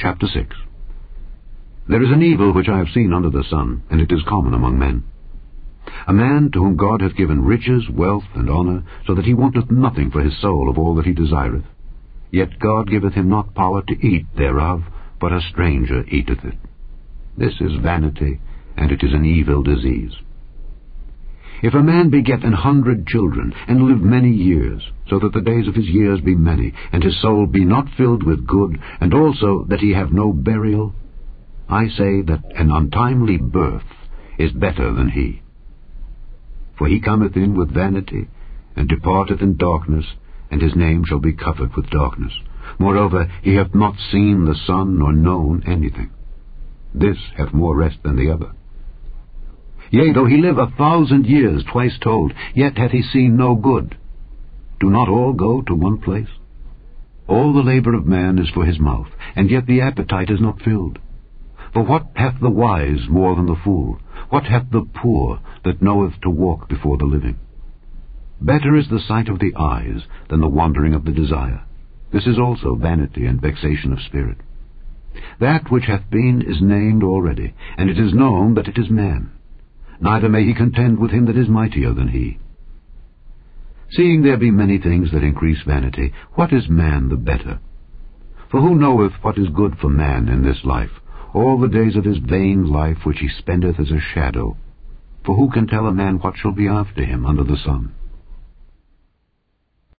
Chapter 6. There is an evil which I have seen under the sun, and it is common among men. A man to whom God hath given riches, wealth, and honour, so that he wanteth nothing for his soul of all that he desireth. Yet God giveth him not power to eat thereof, but a stranger eateth it. This is vanity, and it is an evil disease. If a man beget 100 children, and live many years, so that the days of his years be many, and his soul be not filled with good, and also that he have no burial, I say that an untimely birth is better than he. For he cometh in with vanity, and departeth in darkness, and his name shall be covered with darkness. Moreover, he hath not seen the sun, nor known anything. This hath more rest than the other. Yea, though he live 1,000 years, twice told, yet hath he seen no good. Do not all go to one place? All the labour of man is for his mouth, and yet the appetite is not filled. For what hath the wise more than the fool? What hath the poor that knoweth to walk before the living? Better is the sight of the eyes than the wandering of the desire. This is also vanity and vexation of spirit. That which hath been is named already, and it is known that it is man. Neither may he contend with him that is mightier than he. Seeing there be many things that increase vanity, what is man the better? For who knoweth what is good for man in this life? All the days of his vain life which he spendeth as a shadow. For who can tell a man what shall be after him under the sun?